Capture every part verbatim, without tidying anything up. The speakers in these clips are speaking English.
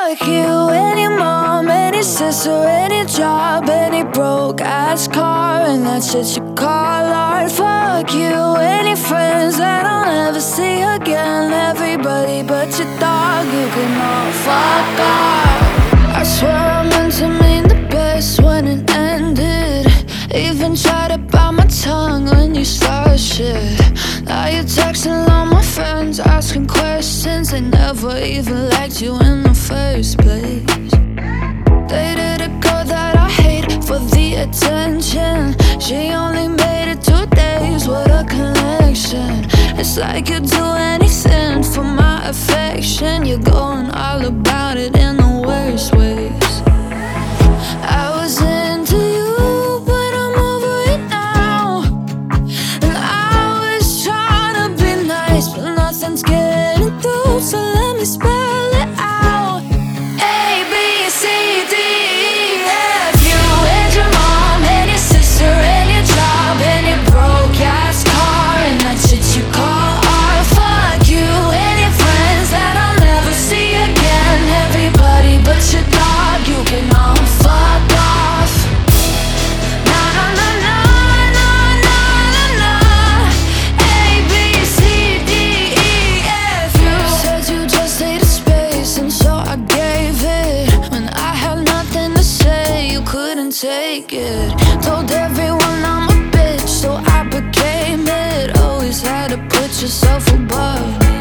Fuck you and your mom and your sister and your job and your broke ass car and that shit you call art. Fuck you and your friends that I'll never see again. Everybody but your dog, you can all fuck off. I swear I meant to mean the best when it ended. Even tried to bite my tongue when you started shit. Now you're texting all my friends, asking questions. They never even liked you in the first place. Dated a girl that I hate for the attention. She only made it two days, what a connection. It's like you'd do anything for my affection. You're going all about it in the worst ways. I was into you, but I'm over it now. And I was trying to be nice, but nothing's getting through, so let me spell it out. A, B, C, D, E, F. You and your mom and your sister and your job and your broke ass car and that shit you call art. Fuck you and your friends that I'll never see again. Everybody but your dog, you can all fuck off. Na na na na na na na na. A, B, C, D, E, F. You said you just needed space, and so I gave it. When I had nothing to say, you couldn't take it. Told everyone I'm a bitch, so I became it. Always had to put yourself above me.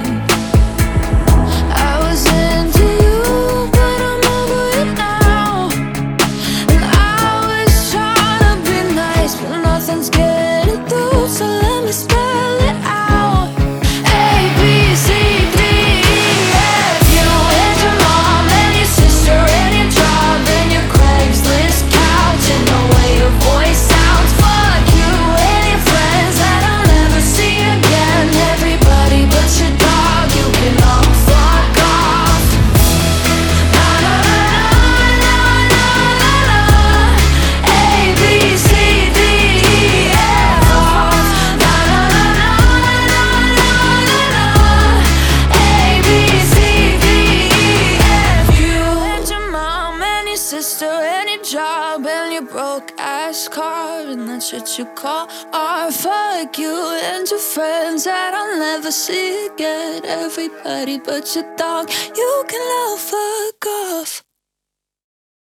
I was into you, but I'm over it now. And I was trying to be nice, but nothing's getting through, so let me spell it out. A, B, C, D, E, F. You and your mom and your sister and your job and your Craigslist couch and the way your voice sounds. Fuck you and your friends that I'll never see again. Everybody but your dog, you can all fuck off. Na na na na na na na. A, B, C, D, E, F. Na na na na na na na. A, B, C, D, E, F. You and your mom and your sister and your job and your broke ass car and that shit you call art. Fuck you and your friends that I'll never see again. Everybody but your dog, you can all fuck off.